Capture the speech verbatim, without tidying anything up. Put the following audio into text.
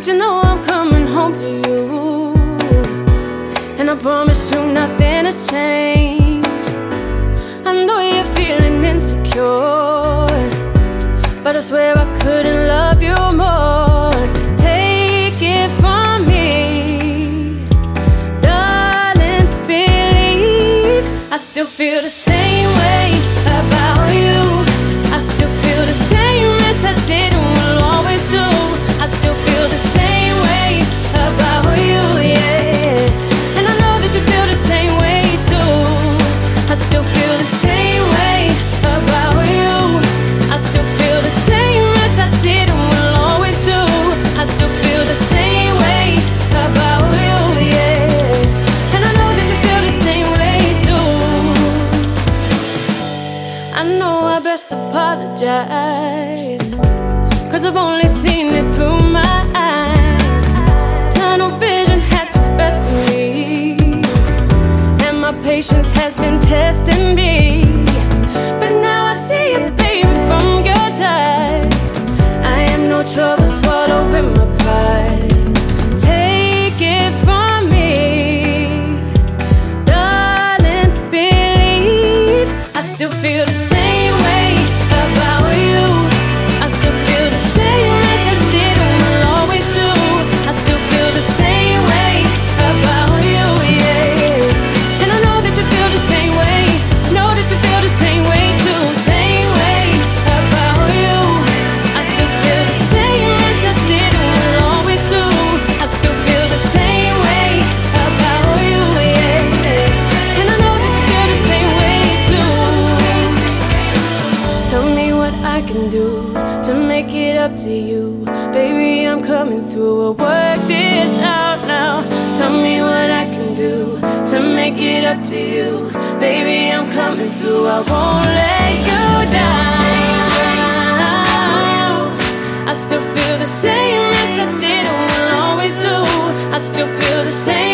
But you know I'm coming home to you, and I promise you nothing has changed. I know you're feeling insecure, but I swear I couldn't love you more. Take it from me, darling, believe I still feel the same way about you. I still feel the same as I did and will always do. I still feel the same way about you, yeah. And I know that you feel the same way too. I still feel the same way about you. I still feel the same as I did and will always do. I still feel the same way about you, yeah. And I know that you feel the same way too. I know I best apologize, 'cause I've only seen it through my eyes. Tunnel vision had the best of me, and my patience has been testing me. But now I see it, baby, from your side. I am no trouble swallowing my pride. Take it from me, darling, believe I still feel the same way about you. I still feel the same as I did and will always do. I still feel the same way about you, yeah. And I know that you feel the same way. Know that you feel the same way too. Same way about you. I still feel the same as I did and will always do. I still feel the same way about you, yeah. And I know that you feel the same way too. Tell me what I can do to make it up to you. Baby, I'm coming through. We'll work this out now. Tell me what I can do to make it up to you. Baby, I'm coming through. I won't let you down. I still feel the same as I did and will always do. I still feel the same